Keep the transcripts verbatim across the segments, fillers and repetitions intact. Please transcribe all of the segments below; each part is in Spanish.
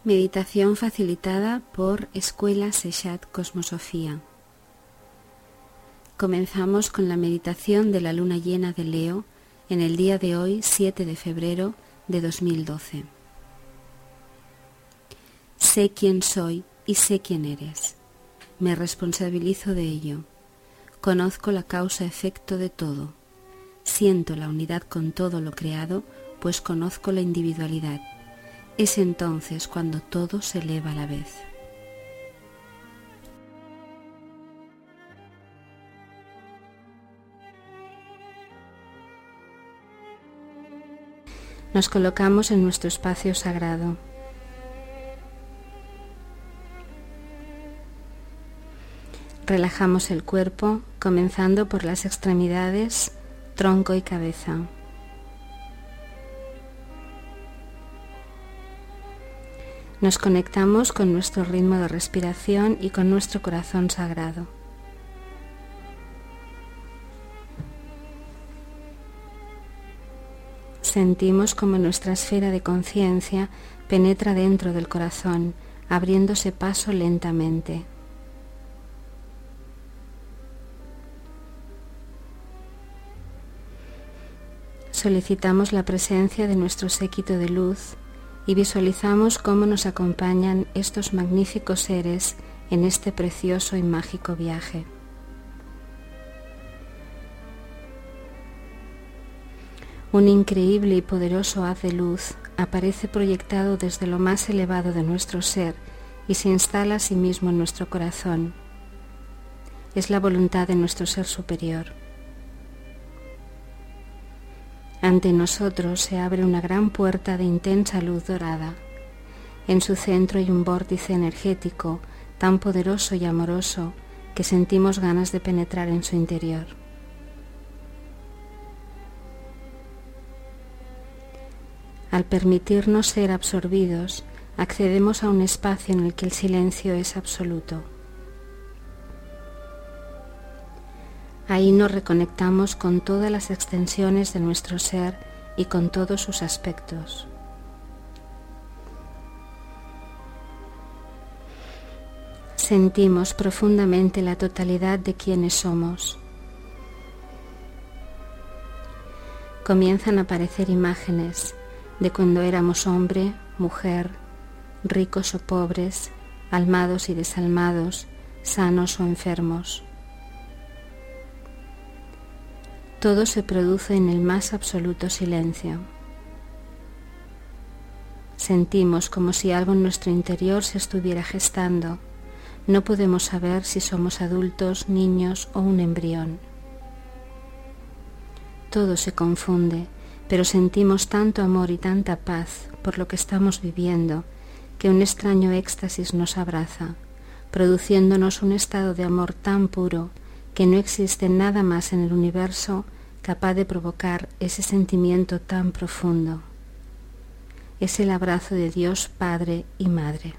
Meditación facilitada por Escuela Sexat Cosmosofía. Comenzamos con la meditación de la luna llena de Leo en el día de hoy, siete de febrero de dos mil doce. Sé quién soy y sé quién eres. Me responsabilizo de ello. Conozco la causa-efecto de todo. Siento la unidad con todo lo creado, pues conozco la individualidad. Es entonces cuando todo se eleva a la vez. Nos colocamos en nuestro espacio sagrado. Relajamos el cuerpo, comenzando por las extremidades, tronco y cabeza. Nos conectamos con nuestro ritmo de respiración y con nuestro corazón sagrado. Sentimos como nuestra esfera de conciencia penetra dentro del corazón, abriéndose paso lentamente. Solicitamos la presencia de nuestro séquito de luz y visualizamos cómo nos acompañan estos magníficos seres en este precioso y mágico viaje. Un increíble y poderoso haz de luz aparece proyectado desde lo más elevado de nuestro ser y se instala a sí mismo en nuestro corazón. Es la voluntad de nuestro ser superior. Ante nosotros se abre una gran puerta de intensa luz dorada. En su centro hay un vórtice energético tan poderoso y amoroso que sentimos ganas de penetrar en su interior. Al permitirnos ser absorbidos, accedemos a un espacio en el que el silencio es absoluto. Ahí nos reconectamos con todas las extensiones de nuestro ser y con todos sus aspectos. Sentimos profundamente la totalidad de quienes somos. Comienzan a aparecer imágenes de cuando éramos hombre, mujer, ricos o pobres, almados y desalmados, sanos o enfermos. Todo se produce en el más absoluto silencio. Sentimos como si algo en nuestro interior se estuviera gestando. No podemos saber si somos adultos, niños o un embrión. Todo se confunde, pero sentimos tanto amor y tanta paz por lo que estamos viviendo que un extraño éxtasis nos abraza, produciéndonos un estado de amor tan puro que no existe nada más en el universo capaz de provocar ese sentimiento tan profundo. Es el abrazo de Dios Padre y Madre.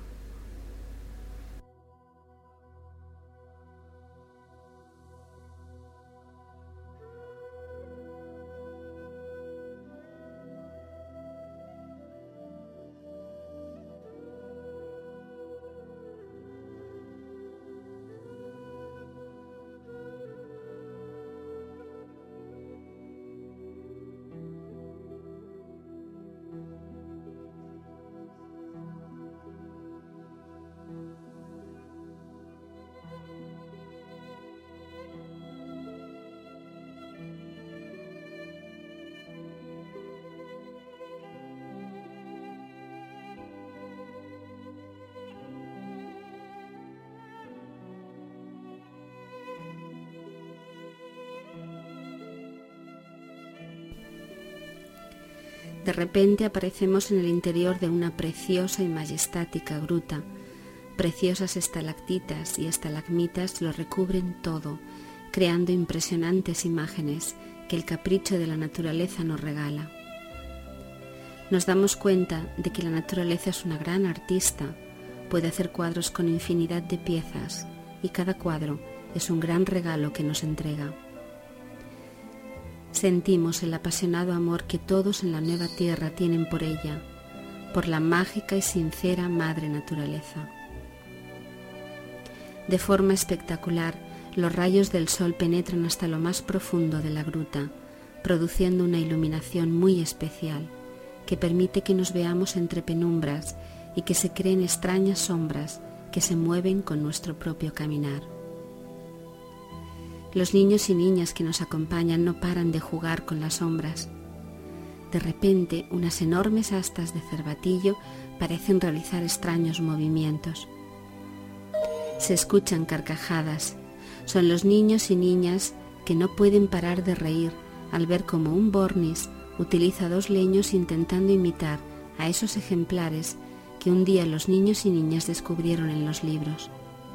De repente aparecemos en el interior de una preciosa y majestática gruta. Preciosas estalactitas y estalagmitas lo recubren todo, creando impresionantes imágenes que el capricho de la naturaleza nos regala. Nos damos cuenta de que la naturaleza es una gran artista, puede hacer cuadros con infinidad de piezas y cada cuadro es un gran regalo que nos entrega. Sentimos el apasionado amor que todos en la nueva tierra tienen por ella, por la mágica y sincera Madre Naturaleza. De forma espectacular, los rayos del sol penetran hasta lo más profundo de la gruta, produciendo una iluminación muy especial, que permite que nos veamos entre penumbras y que se creen extrañas sombras que se mueven con nuestro propio caminar. Los niños y niñas que nos acompañan no paran de jugar con las sombras. De repente, unas enormes astas de cervatillo parecen realizar extraños movimientos. Se escuchan carcajadas. Son los niños y niñas que no pueden parar de reír al ver cómo un bornis utiliza dos leños intentando imitar a esos ejemplares que un día los niños y niñas descubrieron en los libros.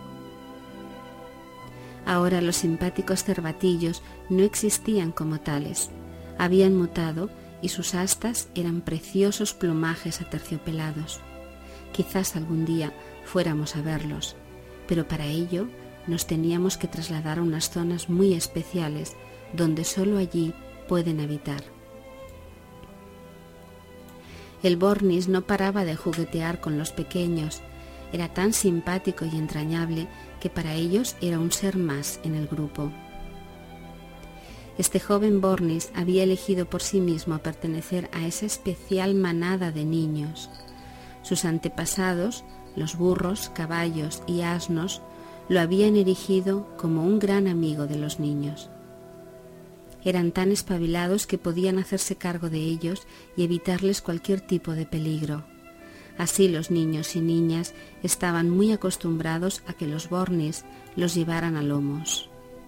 Ahora los simpáticos cervatillos no existían como tales. Habían mutado y sus astas eran preciosos plumajes aterciopelados. Quizás algún día fuéramos a verlos, pero para ello nos teníamos que trasladar a unas zonas muy especiales donde solo allí pueden habitar. El bornis no paraba de juguetear con los pequeños. Era tan simpático y entrañable que para ellos era un ser más en el grupo. Este joven bornis había elegido por sí mismo pertenecer a esa especial manada de niños. Sus antepasados, los burros, caballos y asnos, lo habían erigido como un gran amigo de los niños. Eran tan espabilados que podían hacerse cargo de ellos y evitarles cualquier tipo de peligro. Así los niños y niñas estaban muy acostumbrados a que los bornis los llevaran a lomos.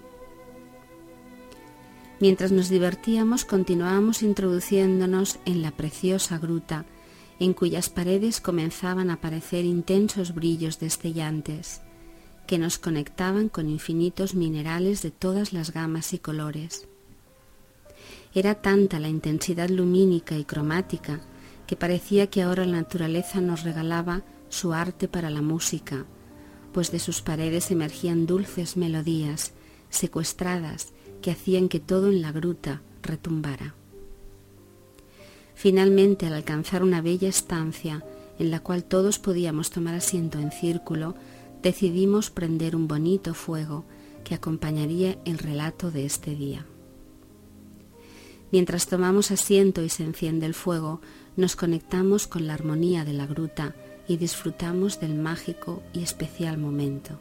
Mientras nos divertíamos, continuábamos introduciéndonos en la preciosa gruta, en cuyas paredes comenzaban a aparecer intensos brillos destellantes, que nos conectaban con infinitos minerales de todas las gamas y colores. Era tanta la intensidad lumínica y cromática que parecía que ahora la naturaleza nos regalaba su arte para la música, pues de sus paredes emergían dulces melodías secuestradas que hacían que todo en la gruta retumbara. Finalmente, al alcanzar una bella estancia en la cual todos podíamos tomar asiento en círculo, decidimos prender un bonito fuego que acompañaría el relato de este día. Mientras tomamos asiento y se enciende el fuego, nos conectamos con la armonía de la gruta y disfrutamos del mágico y especial momento.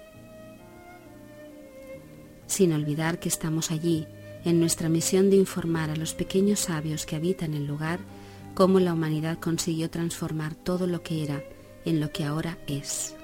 Sin olvidar que estamos allí, en nuestra misión de informar a los pequeños sabios que habitan el lugar cómo la humanidad consiguió transformar todo lo que era en lo que ahora es.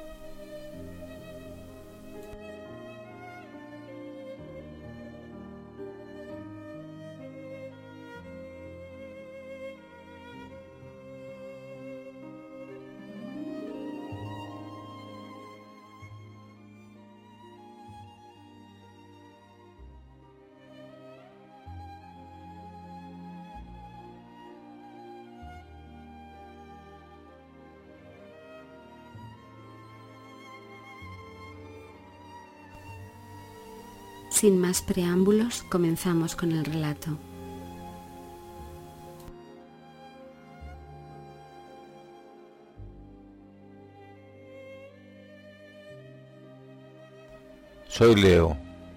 Sin más preámbulos, comenzamos con el relato. Soy Leo,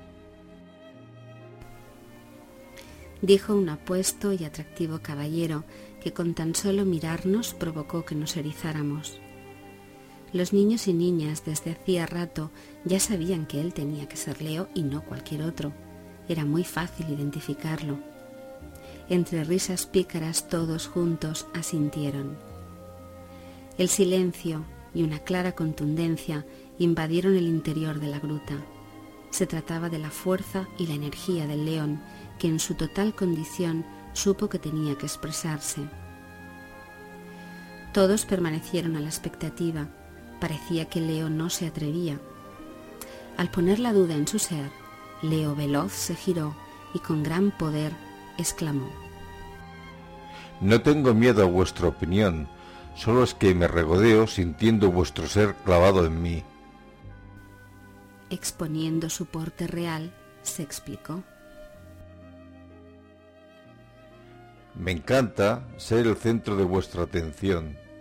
dijo un apuesto y atractivo caballero que con tan solo mirarnos provocó que nos erizáramos. Los niños y niñas desde hacía rato ya sabían que él tenía que ser Leo y no cualquier otro. Era muy fácil identificarlo. Entre risas pícaras todos juntos asintieron. El silencio y una clara contundencia invadieron el interior de la gruta. Se trataba de la fuerza y la energía del león, que en su total condición supo que tenía que expresarse. Todos permanecieron a la expectativa. Parecía que Leo no se atrevía. Al poner la duda en su ser, Leo veloz se giró y con gran poder exclamó: no tengo miedo a vuestra opinión, solo es que me regodeo sintiendo vuestro ser clavado en mí. Exponiendo su porte real, se explicó: me encanta ser el centro de vuestra atención.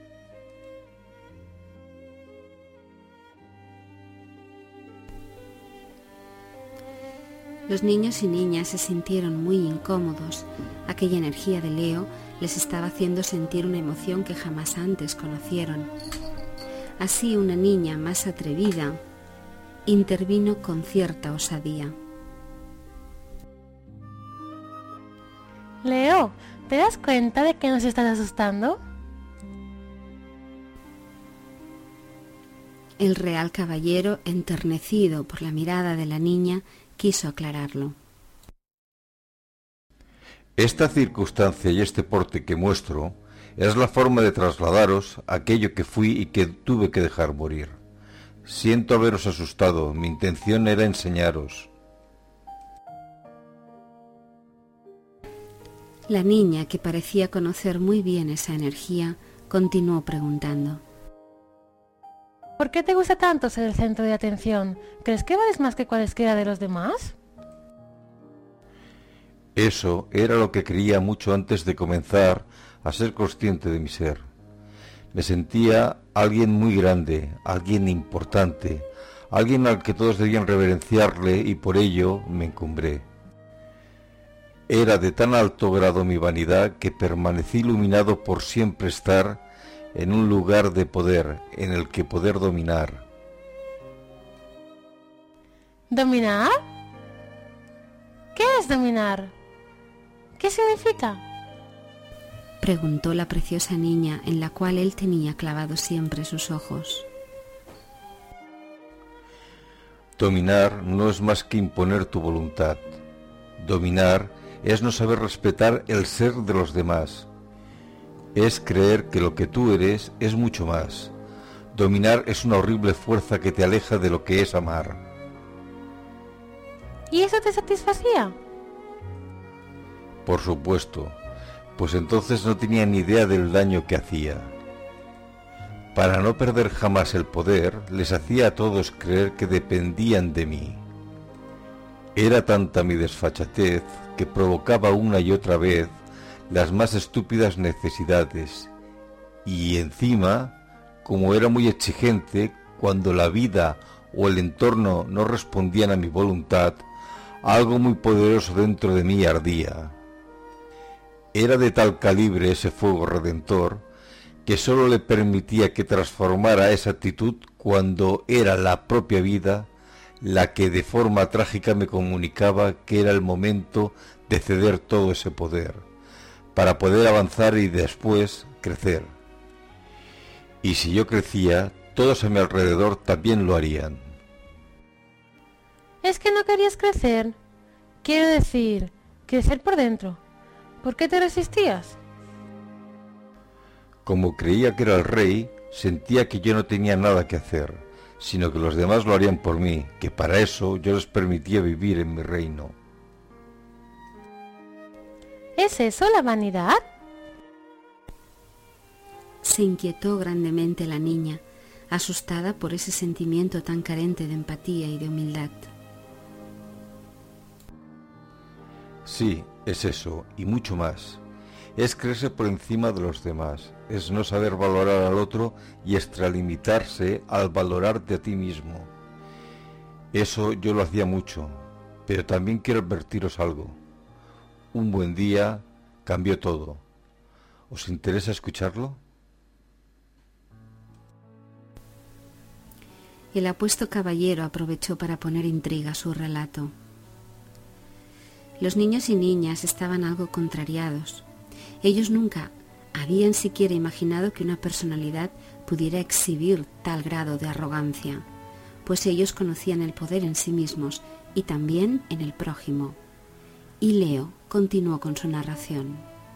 Los niños y niñas se sintieron muy incómodos. Aquella energía de Leo les estaba haciendo sentir una emoción que jamás antes conocieron. Así una niña más atrevida intervino con cierta osadía. Leo, ¿te das cuenta de que nos estás asustando? El real caballero, enternecido por la mirada de la niña, quiso aclararlo. Esta circunstancia y este porte que muestro es la forma de trasladaros aquello que fui y que tuve que dejar morir. Siento haberos asustado, mi intención era enseñaros. La niña, que parecía conocer muy bien esa energía, continuó preguntando. ¿Por qué te gusta tanto ser el centro de atención? ¿Crees que vales más que cualesquiera de los demás? Eso era lo que creía mucho antes de comenzar a ser consciente de mi ser. Me sentía alguien muy grande, alguien importante, alguien al que todos debían reverenciarle y por ello me encumbré. Era de tan alto grado mi vanidad que permanecí iluminado por siempre estar en un lugar de poder en el que poder dominar. ¿Dominar? ¿Qué es dominar? ¿Qué significa? Preguntó la preciosa niña en la cual él tenía clavados siempre sus ojos. Dominar no es más que imponer tu voluntad. Dominar es no saber respetar el ser de los demás. Es creer que lo que tú eres es mucho más. Dominar es una horrible fuerza que te aleja de lo que es amar. ¿Y eso te satisfacía? Por supuesto, pues entonces no tenía ni idea del daño que hacía. Para no perder jamás el poder, les hacía a todos creer que dependían de mí. Era tanta mi desfachatez que provocaba una y otra vez las más estúpidas necesidades, y encima, como era muy exigente, cuando la vida o el entorno no respondían a mi voluntad, algo muy poderoso dentro de mí ardía. Era de tal calibre ese fuego redentor que sólo le permitía que transformara esa actitud cuando era la propia vida la que de forma trágica me comunicaba que era el momento de ceder todo ese poder, para poder avanzar y después crecer. Y si yo crecía, todos a mi alrededor también lo harían. ¿Es que no querías crecer? Quiero decir, crecer por dentro. ¿Por qué te resistías? Como creía que era el rey, sentía que yo no tenía nada que hacer, sino que los demás lo harían por mí, que para eso yo les permitía vivir en mi reino. ¿Es eso la vanidad? Se inquietó grandemente la niña, asustada por ese sentimiento tan carente de empatía y de humildad. Sí, es eso, y mucho más. Es creerse por encima de los demás, es no saber valorar al otro y extralimitarse al valorarte a ti mismo. Eso yo lo hacía mucho, pero también quiero advertiros algo. Un buen día cambió todo. ¿Os interesa escucharlo? El apuesto caballero aprovechó para poner intriga a su relato. Los niños y niñas estaban algo contrariados. Ellos nunca habían siquiera imaginado que una personalidad pudiera exhibir tal grado de arrogancia, pues ellos conocían el poder en sí mismos y también en el prójimo. Y Leo continuó con su narración.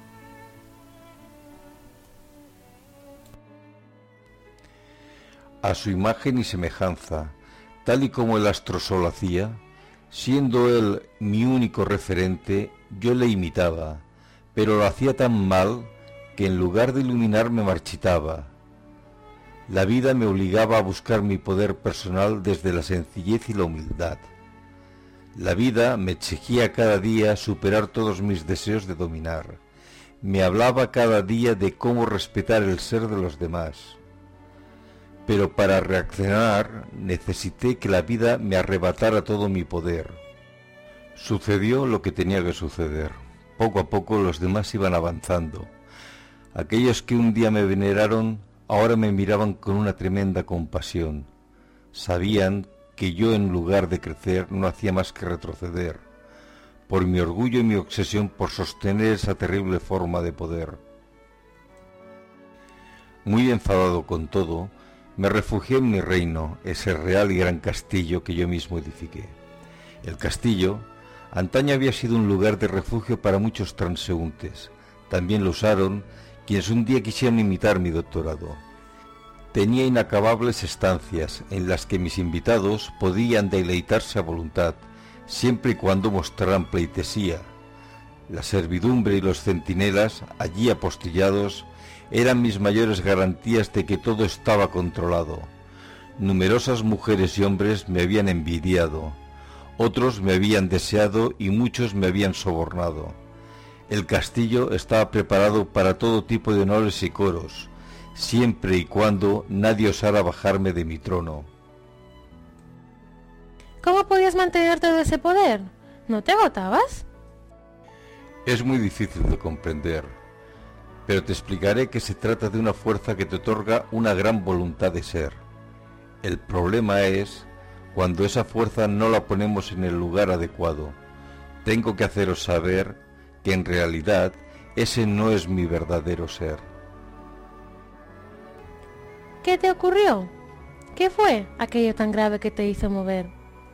A su imagen y semejanza, tal y como el astrosol hacía, siendo él mi único referente, yo le imitaba, pero lo hacía tan mal que en lugar de iluminar me marchitaba. La vida me obligaba a buscar mi poder personal desde la sencillez y la humildad. La vida me exigía cada día superar todos mis deseos de dominar. Me hablaba cada día de cómo respetar el ser de los demás. Pero para reaccionar necesité que la vida me arrebatara todo mi poder. Sucedió lo que tenía que suceder. Poco a poco los demás iban avanzando. Aquellos que un día me veneraron, ahora me miraban con una tremenda compasión. Sabían que yo, en lugar de crecer, no hacía más que retroceder, por mi orgullo y mi obsesión por sostener esa terrible forma de poder. Muy enfadado con todo, me refugié en mi reino, ese real y gran castillo que yo mismo edifiqué. El castillo antaño había sido un lugar de refugio para muchos transeúntes. También lo usaron quienes un día quisieron imitar mi doctorado. Tenía inacabables estancias en las que mis invitados podían deleitarse a voluntad, siempre y cuando mostraran pleitesía. La servidumbre y los centinelas, allí apostillados, eran mis mayores garantías de que todo estaba controlado. Numerosas mujeres y hombres me habían envidiado, otros me habían deseado y muchos me habían sobornado. El castillo estaba preparado para todo tipo de honores y coros, siempre y cuando nadie osara bajarme de mi trono. ¿Cómo podías mantener todo ese poder? ¿No te agotabas? Es muy difícil de comprender, pero te explicaré que se trata de una fuerza que te otorga una gran voluntad de ser. El problema es cuando esa fuerza no la ponemos en el lugar adecuado. Tengo que haceros saber que en realidad ese no es mi verdadero ser. ¿Qué te ocurrió? ¿Qué fue aquello tan grave que te hizo mover?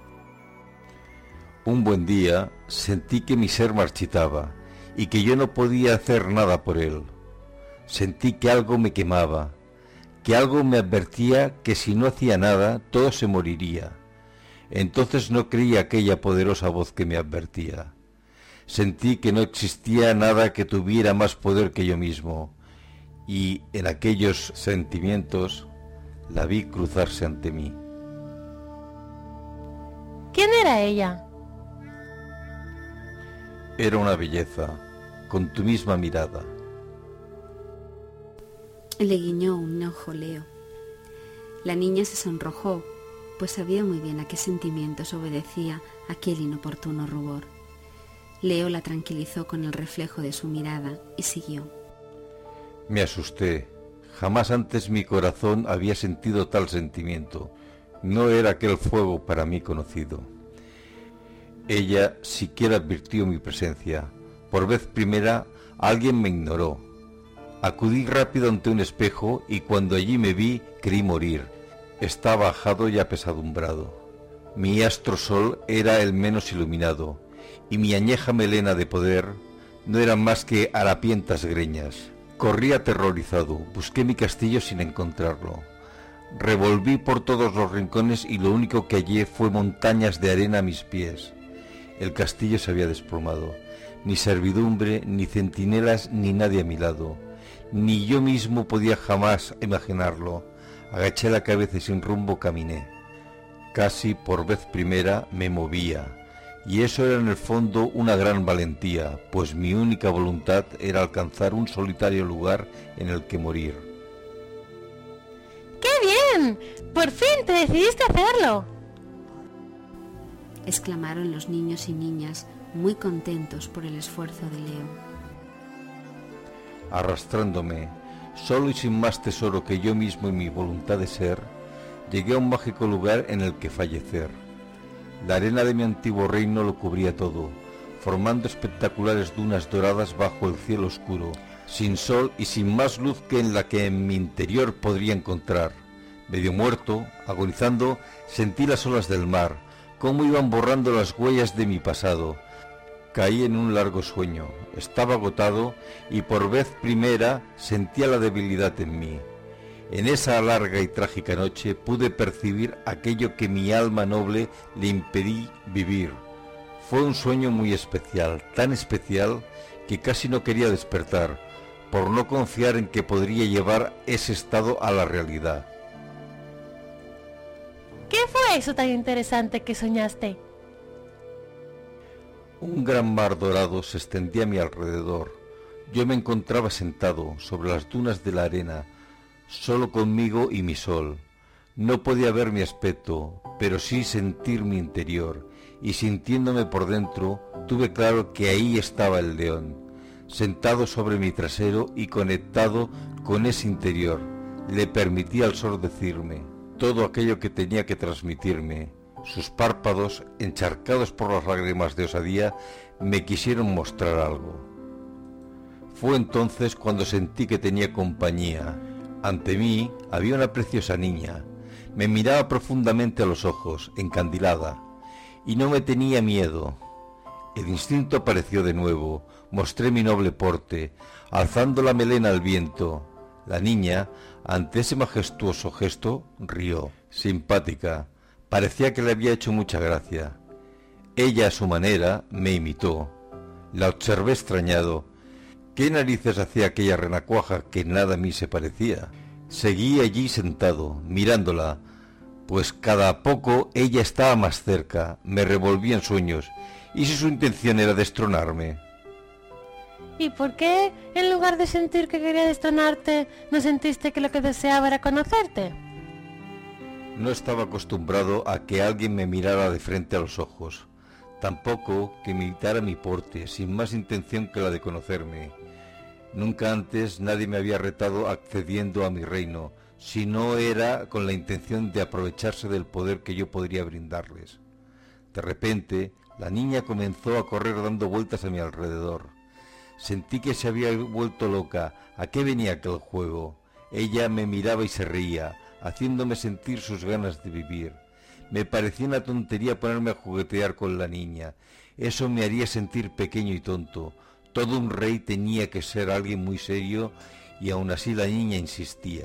Un buen día sentí que mi ser marchitaba y que yo no podía hacer nada por él. Sentí que algo me quemaba, que algo me advertía que si no hacía nada todo se moriría. Entonces no creí aquella poderosa voz que me advertía. Sentí que no existía nada que tuviera más poder que yo mismo, y en aquellos sentimientos la vi cruzarse ante mí. ¿Quién era ella? Era una belleza, con tu misma mirada. Le guiñó un ojo Leo. La niña se sonrojó, pues sabía muy bien a qué sentimientos obedecía aquel inoportuno rubor. Leo la tranquilizó con el reflejo de su mirada y siguió. Me asusté. Jamás antes mi corazón había sentido tal sentimiento. No era aquel fuego para mí conocido. Ella siquiera advirtió mi presencia. Por vez primera alguien me ignoró. Acudí rápido ante un espejo y cuando allí me vi creí morir. Estaba ajado y apesadumbrado. Mi astro sol era el menos iluminado y mi añeja melena de poder no eran más que harapientas greñas. Corrí aterrorizado, busqué mi castillo sin encontrarlo. Revolví por todos los rincones y lo único que hallé fue montañas de arena a mis pies. El castillo se había desplomado. Ni servidumbre, ni centinelas, ni nadie a mi lado. Ni yo mismo podía jamás imaginarlo. Agaché la cabeza y sin rumbo caminé. Casi por vez primera me movía. Y eso era en el fondo una gran valentía, pues mi única voluntad era alcanzar un solitario lugar en el que morir. ¡Qué bien! ¡Por fin te decidiste a hacerlo! Exclamaron los niños y niñas, muy contentos por el esfuerzo de Leo. Arrastrándome, solo y sin más tesoro que yo mismo y mi voluntad de ser, llegué a un mágico lugar en el que fallecer. La arena de mi antiguo reino lo cubría todo, formando espectaculares dunas doradas bajo el cielo oscuro, sin sol y sin más luz que en la que en mi interior podría encontrar. Medio muerto, agonizando, sentí las olas del mar, cómo iban borrando las huellas de mi pasado. Caí en un largo sueño, estaba agotado y por vez primera sentía la debilidad en mí. En esa larga y trágica noche pude percibir aquello que mi alma noble le impedí vivir. Fue un sueño muy especial, tan especial que casi no quería despertar, por no confiar en que podría llevar ese estado a la realidad. ¿Qué fue eso tan interesante que soñaste? Un gran mar dorado se extendía a mi alrededor. Yo me encontraba sentado sobre las dunas de la arena, solo conmigo y mi sol. No podía ver mi aspecto, pero sí sentir mi interior, y sintiéndome por dentro, tuve claro que ahí estaba el león, sentado sobre mi trasero y conectado con ese interior. Le permití al sol decirme todo aquello que tenía que transmitirme. Sus párpados, encharcados por las lágrimas de osadía, me quisieron mostrar algo. Fue entonces cuando sentí que tenía compañía. Ante mí había una preciosa niña. Me miraba profundamente a los ojos, encandilada, y no me tenía miedo. El instinto apareció de nuevo. Mostré mi noble porte, alzando la melena al viento. La niña, ante ese majestuoso gesto, rió, simpática. Parecía que le había hecho mucha gracia. Ella, a su manera, me imitó. La observé extrañado. ¿Qué narices hacía aquella renacuaja que nada a mí se parecía? Seguí allí sentado, mirándola, pues cada poco ella estaba más cerca, me revolvía en sueños. ¿Y si su intención era destronarme? ¿Y por qué, en lugar de sentir que quería destronarte, no sentiste que lo que deseaba era conocerte? No estaba acostumbrado a que alguien me mirara de frente a los ojos, tampoco que imitara mi porte, sin más intención que la de conocerme. Nunca antes nadie me había retado accediendo a mi reino, si no era con la intención de aprovecharse del poder que yo podría brindarles. De repente, la niña comenzó a correr dando vueltas a mi alrededor. Sentí que se había vuelto loca. ¿A qué venía aquel juego? Ella me miraba y se reía, haciéndome sentir sus ganas de vivir. Me parecía una tontería ponerme a juguetear con la niña. Eso me haría sentir pequeño y tonto. Todo un rey tenía que ser alguien muy serio, y aún así la niña insistía.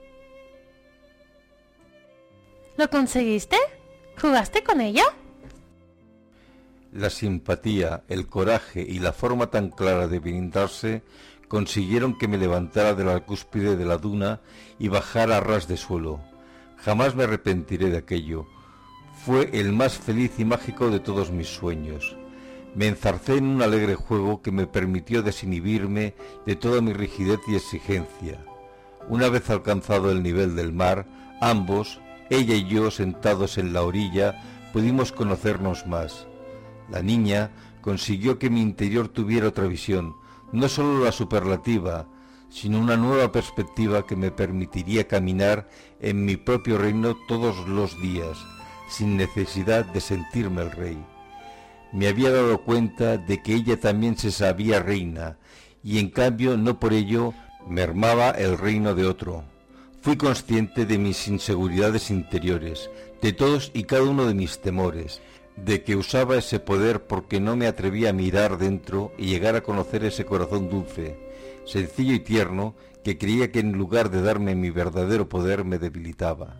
¿Lo conseguiste? ¿Jugaste con ella? La simpatía, el coraje y la forma tan clara de brindarse consiguieron que me levantara de la cúspide de la duna y bajara a ras de suelo. Jamás me arrepentiré de aquello. Fue el más feliz y mágico de todos mis sueños. Me enzarcé en un alegre juego que me permitió desinhibirme de toda mi rigidez y exigencia. Una vez alcanzado el nivel del mar, ambos, ella y yo, sentados en la orilla, pudimos conocernos más. La niña consiguió que mi interior tuviera otra visión, no solo la superlativa, sino una nueva perspectiva que me permitiría caminar en mi propio reino todos los días, sin necesidad de sentirme el rey. Me había dado cuenta de que ella también se sabía reina, y en cambio no por ello mermaba el reino de otro. Fui consciente de mis inseguridades interiores, de todos y cada uno de mis temores, de que usaba ese poder porque no me atrevía a mirar dentro y llegar a conocer ese corazón dulce, sencillo y tierno, que creía que en lugar de darme mi verdadero poder me debilitaba.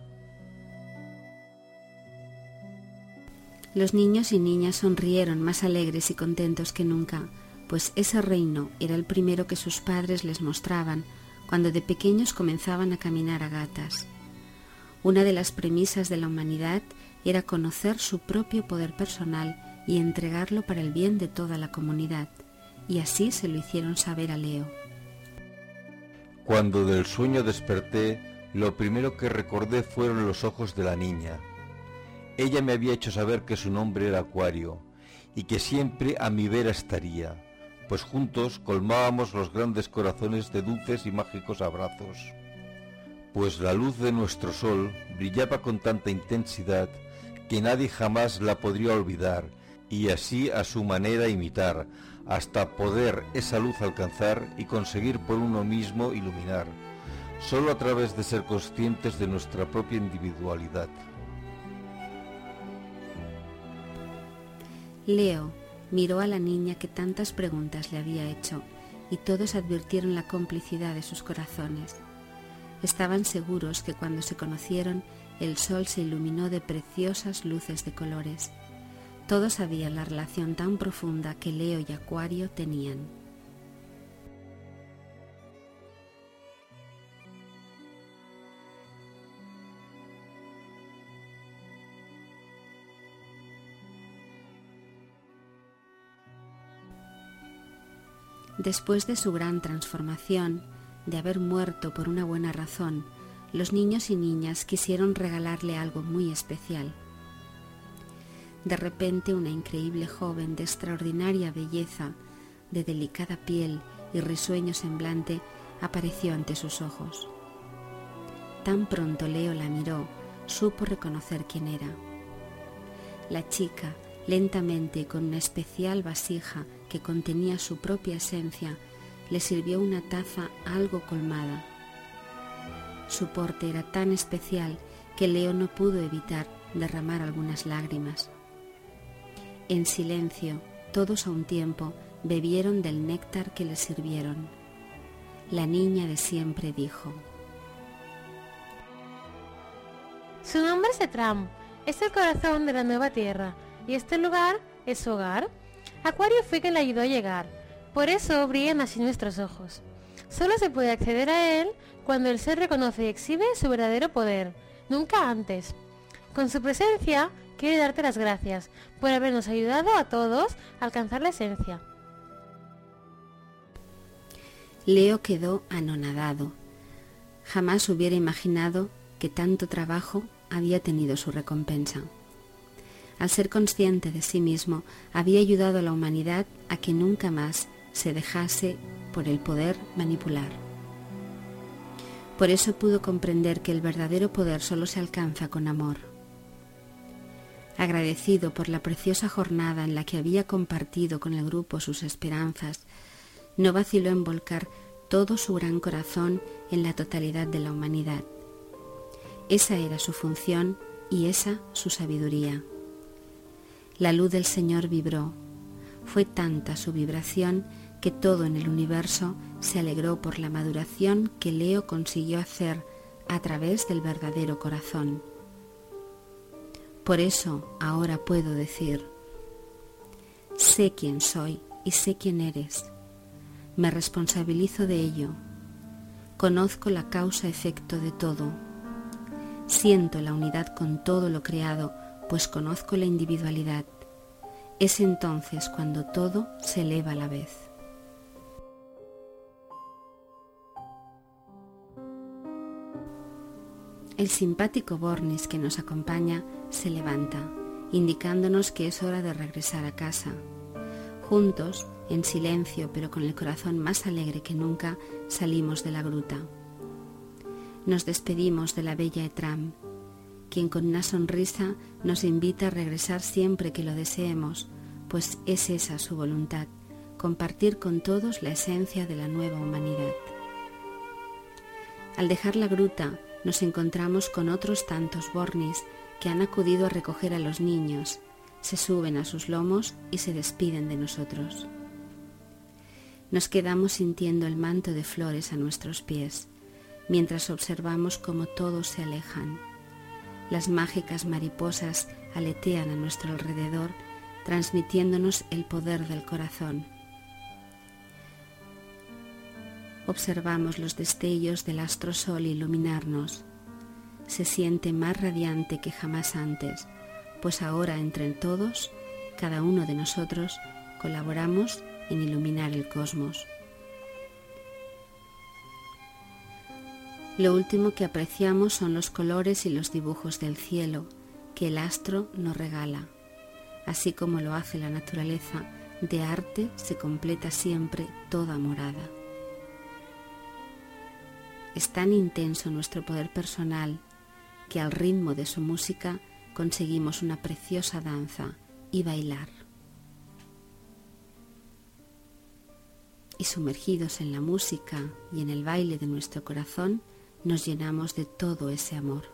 Los niños y niñas sonrieron más alegres y contentos que nunca, pues ese reino era el primero que sus padres les mostraban cuando de pequeños comenzaban a caminar a gatas. Una de las premisas de la humanidad era conocer su propio poder personal y entregarlo para el bien de toda la comunidad, y así se lo hicieron saber a Leo. Cuando del sueño desperté, lo primero que recordé fueron los ojos de la niña. Ella me había hecho saber que su nombre era Acuario, y que siempre a mi vera estaría, pues juntos colmábamos los grandes corazones de dulces y mágicos abrazos. Pues la luz de nuestro sol brillaba con tanta intensidad que nadie jamás la podría olvidar, y así a su manera imitar, hasta poder esa luz alcanzar y conseguir por uno mismo iluminar, solo a través de ser conscientes de nuestra propia individualidad. Leo miró a la niña que tantas preguntas le había hecho, y todos advirtieron la complicidad de sus corazones. Estaban seguros que cuando se conocieron, el sol se iluminó de preciosas luces de colores. Todos sabían la relación tan profunda que Leo y Acuario tenían. Después de su gran transformación, de haber muerto por una buena razón, los niños y niñas quisieron regalarle algo muy especial. De repente una increíble joven de extraordinaria belleza, de delicada piel y risueño semblante apareció ante sus ojos. Tan pronto Leo la miró, supo reconocer quién era. La chica, lentamente y con una especial vasija que contenía su propia esencia, le sirvió una taza algo colmada. Su porte era tan especial que Leo no pudo evitar derramar algunas lágrimas. En silencio, todos a un tiempo, bebieron del néctar que les sirvieron. La niña de siempre dijo: Su nombre es Etram, es el corazón de la nueva tierra, y este lugar es su hogar. Acuario fue quien le ayudó a llegar, por eso brillan así nuestros ojos. Solo se puede acceder a él cuando el ser reconoce y exhibe su verdadero poder, nunca antes. Con su presencia quiere darte las gracias por habernos ayudado a todos a alcanzar la esencia. Leo quedó anonadado. Jamás hubiera imaginado que tanto trabajo había tenido su recompensa. Al ser consciente de sí mismo, había ayudado a la humanidad a que nunca más se dejase por el poder manipular. Por eso pudo comprender que el verdadero poder solo se alcanza con amor. Agradecido por la preciosa jornada en la que había compartido con el grupo sus esperanzas, no vaciló en volcar todo su gran corazón en la totalidad de la humanidad. Esa era su función y esa su sabiduría. La luz del Señor vibró. Fue tanta su vibración que todo en el universo se alegró por la maduración que Leo consiguió hacer a través del verdadero corazón. Por eso ahora puedo decir: sé quién soy y sé quién eres. Me responsabilizo de ello. Conozco la causa-efecto de todo. Siento la unidad con todo lo creado, pues conozco la individualidad. Es entonces cuando todo se eleva a la vez. El simpático Bornis que nos acompaña se levanta, indicándonos que es hora de regresar a casa. Juntos, en silencio pero con el corazón más alegre que nunca, salimos de la gruta. Nos despedimos de la bella Etram, quien con una sonrisa nos invita a regresar siempre que lo deseemos, pues es esa su voluntad, compartir con todos la esencia de la nueva humanidad. Al dejar la gruta, nos encontramos con otros tantos Bornis que han acudido a recoger a los niños, se suben a sus lomos y se despiden de nosotros. Nos quedamos sintiendo el manto de flores a nuestros pies, mientras observamos cómo todos se alejan. Las mágicas mariposas aletean a nuestro alrededor, transmitiéndonos el poder del corazón. Observamos los destellos del astro sol iluminarnos. Se siente más radiante que jamás antes, pues ahora entre todos, cada uno de nosotros, colaboramos en iluminar el cosmos. Lo último que apreciamos son los colores y los dibujos del cielo que el astro nos regala. Así como lo hace la naturaleza, de arte se completa siempre toda morada. Es tan intenso nuestro poder personal que al ritmo de su música conseguimos una preciosa danza y bailar. Y sumergidos en la música y en el baile de nuestro corazón, nos llenamos de todo ese amor.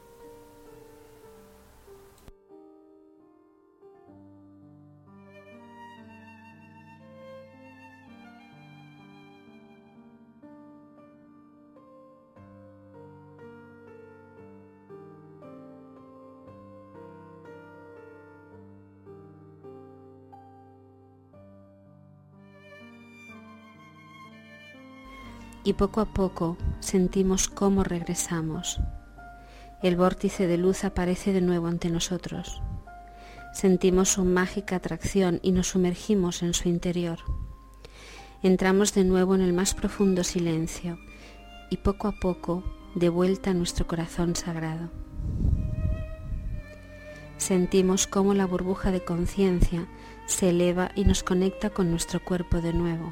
Y poco a poco sentimos cómo regresamos. El vórtice de luz aparece de nuevo ante nosotros. Sentimos su mágica atracción y nos sumergimos en su interior. Entramos de nuevo en el más profundo silencio y poco a poco de vuelta a nuestro corazón sagrado. Sentimos cómo la burbuja de conciencia se eleva y nos conecta con nuestro cuerpo de nuevo.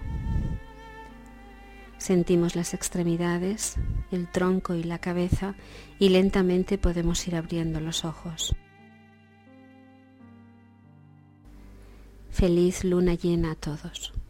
Sentimos las extremidades, el tronco y la cabeza y lentamente podemos ir abriendo los ojos. Feliz luna llena a todos.